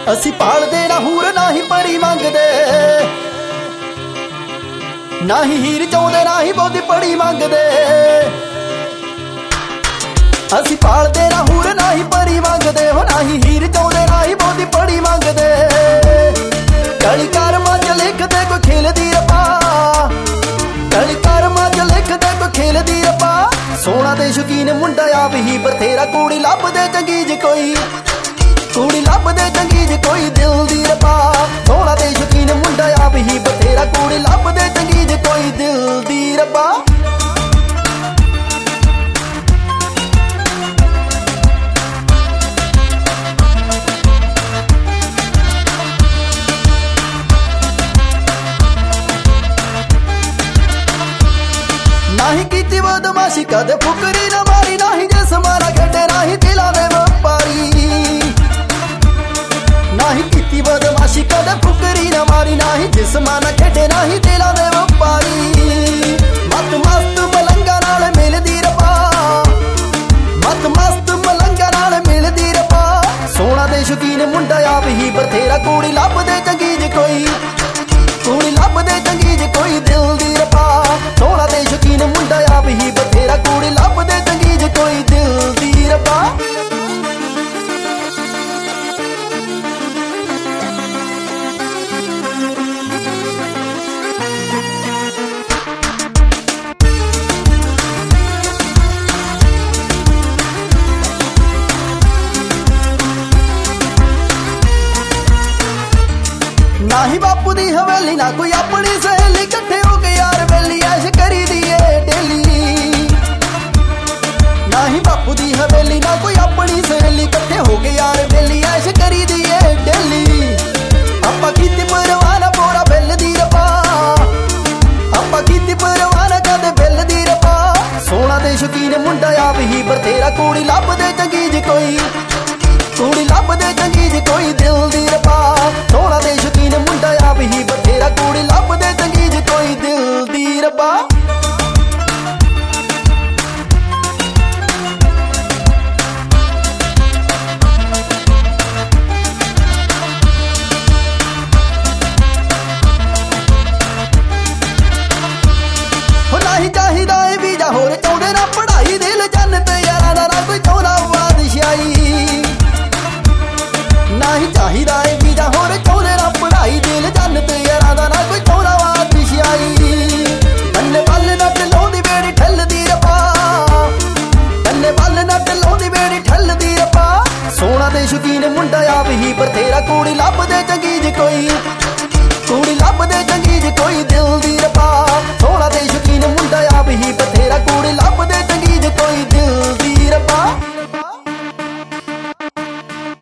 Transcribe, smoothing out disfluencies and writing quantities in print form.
ਅਸੀਂ ਪਾਲਦੇ ਨਾ ਹੂਰ ਨਾ ਹੀ ਪਰੀ ਮੰਗਦੇ, ਨਾ ਹੀ ਹੀਰ ਚਾਹੁੰਦੇ ਨਾ ਹੀ ਬਹੁਤੀ ਪੜੀ ਮੰਗਦੇ। ਅਸੀਂ ਪਾਲਦੇ ਨਾ ਹੂਰ ਨਾ ਹੀ ਪਰੀ ਮੰਗਦੇ, ਹੋ ਨਾ ਹੀ ਹੀਰ ਚਾਹੁੰਦੇ ਨਾ ਹੀ ਬਹੁਤੀ ਪੜੀ ਮੰਗਦੇ। ਗਲੀ ਕਰਮਾਂ ਚ ਲਿਖਦੇ ਕੋਈ ਖੇਲਦੀ ਰੱਬਾ, ਗਲੀ ਕਰਮਾਂ ਚ ਲਿਖਦੇ ਕੋਈ ਖੇਲਦੀ ਰੱਬਾ। ਸੋਹਣਾ ਦੇ ਸ਼ੌਕੀਨ ਮੁੰਡਾ ਆਪ ਹੀ ਬਥੇਰਾ, ਕੁੜੀ ਲੱਭਦੇ ਚੰਗੀ ਜ ਕੋਈ, ਕੁੜੀ ਲੱਭਦੇ ਚੰਗੀ ਜ ਕੋਈ ਦਿਲ ਦੀ ਰੱਬਾ। ਸੋਹਣਾ ਦੇ ਸ਼ੌਕੀਨ ਮੁੰਡਾ ਆਪ ਹੀ ਬਥੇਰਾ, ਕੁੜੀ ਲੱਭਦੇ ਚੰਗੀ ਜ ਕੋਈ ਦਿਲ ਦੀ ਰੱਬਾ। ਨਾ ਹੀ ਕੀਤੀ ਬਦਮਾਸ਼ੀ ਕਦੇ ਫੁਕਰੀ ਨਾ ਮਾਰੀ, ਨਾ ਹੀ ਜਿਸਮਾਂ ਖੇਡੇ ਨਾ ਹੀ ਦਿਲਾਂ ਦੇ ਵਪਾਰੀ। ਨਾ ਹੀ ਕੀਤੀ ਬਦਮਾਸ਼ੀ ਕਦੇ ਫੁਕਰੀ ਨਾ ਮਾਰੀ, ਨਾ ਹੀ ਜਿਸਮਾਂ ਖੇਡੇ ਨਾ ਹੀ ਦਿਲਾਂ ਦੇ ਵਪਾਰੀ। ਮਤ ਮਸਤ ਮਲੰਗਾ ਨਾਲ ਮਿਲਦੀ ਰੱਬਾ, ਮਤ ਮਸਤ ਮਲੰਗਾ ਨਾਲ ਮਿਲਦੀ ਰੱਬਾ। ਸੋਹਣਾ ਦੇ ਸ਼ੌਕੀਨ ਮੁੰਡਾ ਆਪ ਹੀ ਬਥੇਰਾ, ਕੁੜੀ ਲੱਭਦੇ ਚੰਗੀ ਜ ਕੋਈ, ਕੁੜੀ ਲੱਭਦੇ ਚੰਗੀ ਜ ਕੋਈ ਦਿਲ ਦੀ ਰੱਬਾ। ਸੋਹਣਾ ਦੇ ਸ਼ੌਕੀਨ ਮੁੰਡਾ ਆਪ ਹੀ ਬਥੇਰਾ, ਕੁੜੀ ਲੱਭਦੇ ਚੰਗੀ ਜ ਕੋਈ ਦਿਲ ਦੀ ਰੱਬਾ। ਨਾ ਹੀ ਬਾਪੂ ਦੀ ਹਵੇਲੀ ਨਾ ਕੋਈ ਆਪਣੀ ਸਹੇਲੀ, ਇਕੱਠੇ ਹੋ ਕੇ ਯਾਰ ਵੇਲੀ ਐਸ਼ ਕਰੀ ਦੀ ਏ ਡੇਲੀ। ਨਾ ਹੀ ਬਾਪੂ ਦੀ ਹਵੇਲੀ ਨਾ ਕੋਈ ਆਪਣੀ ਸਹੇਲੀ, ਇਕੱਠੇ ਹੋ ਕੇ ਯਾਰ ਵੇਲੀ ਐਸ਼ ਕਰੀ ਦੀ ਏ ਡੇਲੀ। ਆਪਾਂ ਕੀਤੀ ਪਰਵਾਨਾ ਪੂਰਾ ਬਿੱਲ ਦੀ ਰੱਬਾ, ਆਪਾਂ ਕੀਤੀ ਪਰਵਾਨਾ ਕਦੇ ਬਿੱਲ ਦੀ ਰੱਬਾ। ਸੋਹਣਾ ਦੇ ਸ਼ੌਕੀਨ ਮੁੰਡਾ ਆਪ ਹੀ ਬਥੇਰਾ, ਕੁੜੀ ਲੱਭਦੇ ਚੰਗੀ ਜ ਕੋਈ, ਕੁੜੀ ਲੱਭਦੇ ਚੰਗੀ ਜ ਕੋਈ ਦਿਲ ਦੀ ਰੱਬਾ। ਸੋਹਣਾ ਦੇ ਸ਼ੌਕੀਨ ਮੁੰਡਾ ਆਪ ਹੀ ਬਥੇਰਾ, ਕੁੜੀ ਲੱਭਦੇ ਚੰਗੀ ਜ ਕੋਈ ਦਿਲ ਦੀ ਰੱਬਾ। ਹੋ ਨਾ ਹੀ ਚਾਹੀਦਾ ਏ ਵੀਜ਼ਾ ਹੋਰ ਚਾਹੁੰਦੇ ਨਾ ਪੜ੍ਹਾਈ, ਦਿਲ ਜੰਨਤ ਯਾਰਾਂ ਦਾ ਨਾ ਕੋਈ ਚਾਹੁੰਦਾ ਬਾਦਸ਼ਾਹੀ। ਨਾ ਹੀ ਚਾਹੀਦਾ ਏ ਵੀਜ਼ਾ ਹੋਰ ਚਾਹੁੰਦੇ ਨਾ ਪੜ੍ਹਾਈ, ਦਿਲ ਜੰਨਤ ਯਾਰਾਂ ਦਾ ਨਾ ਕੋਈ ਚਾਹੁੰਦਾ ਬਾਦਸ਼ਾਹੀ। ਬੰਨੇ ਬੱਲ ਨੱਟ ਲਾਉਂਦੀ ਬੇੜੀ ਠੱਲਦੀ ਰੱਬਾ, ਬੰਨੇ ਬੱਲ ਨੱਟ ਲਾਉਂਦੀ ਬੇੜੀ ਠੱਲਦੀ ਰੱਬਾ। ਸੋਹਣਾ ਦੇ ਸ਼ੌਕੀਨ ਮੁੰਡਾ ਆਪ ਹੀ ਬਥੇਰਾ, ਕੁੜੀ ਲੱਭਦੇ ਚੰਗੀ ਜ